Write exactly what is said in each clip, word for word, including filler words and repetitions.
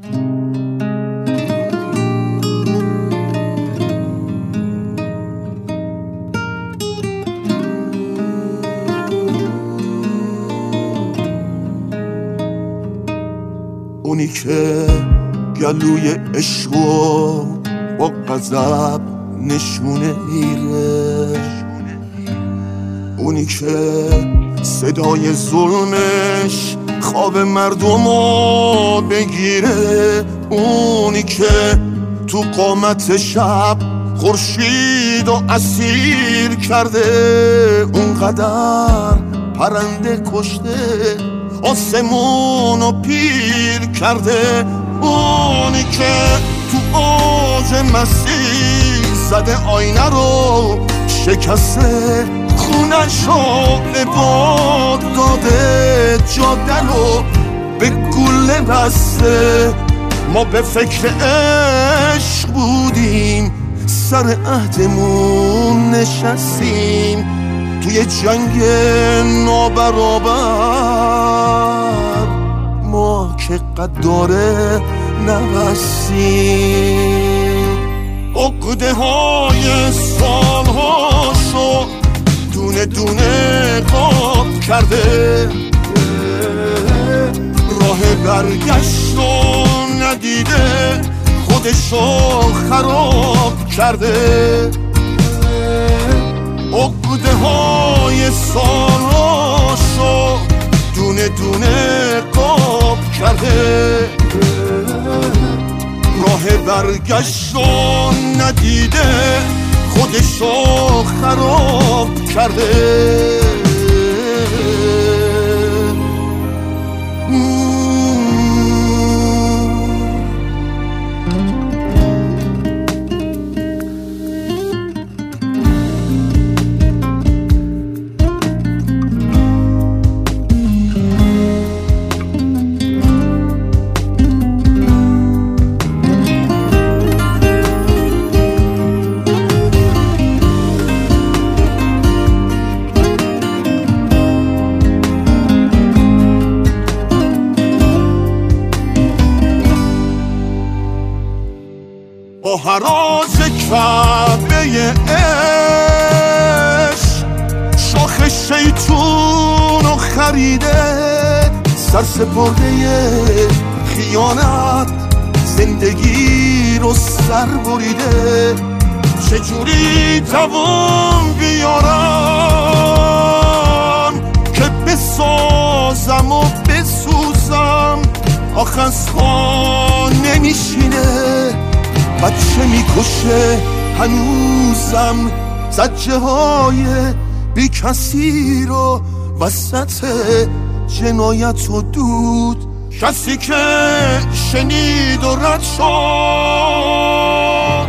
اونی که گلوی عشقو با غضب نشونه میره، اونی که صدای ظلمش خواب مردمو بگیره، اونی که تو قامت شب خورشید و اسیر کرده، اونقدر پرنده کشته آسمونو پیر کرده، اونی که تو اوج مسیح زده آینه رو شکسته، خونش رو به باد داده، جاده رو به گله بسته. ما به فکر عشق بودیم، سر عهدمون نشستیم توی جنگ نابرابر، ما که قداره نبستیم. عقده های سالهاشو دونه دونه قاب کرده، راه برگشتو ندیده خودشو خراب کرده. عقده های سالهاشو دونه دونه قاب کرده، راه برگشتو ندیده خودشو خراب کرده. با هراز کعبه عشق شاخ شیطونو خریده، سرسپرده خیانت زندگی رو سر بریده. چجوری توان بیارم که بسازم و بسوزم، آخ از خوان نمیشینه، بچه میکشه هنوزم، زجه های بی کسی رو وسط جنایت و دود. کسی که شنید و رد شد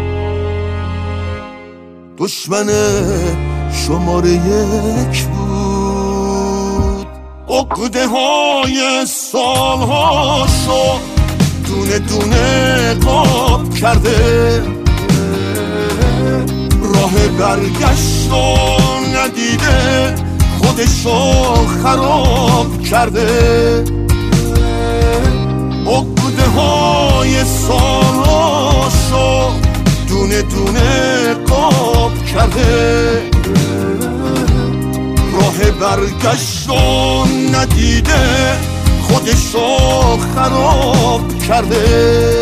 دشمن شماره یک بود. عقده های سالهاشو دونه دونه قاب کرده، راه برگشتو ندیده خودشو خراب کرده. عقده های سالهاشو دونه دونه قاب کرده، راه برگشتو ندیده خودشو خراب کرده.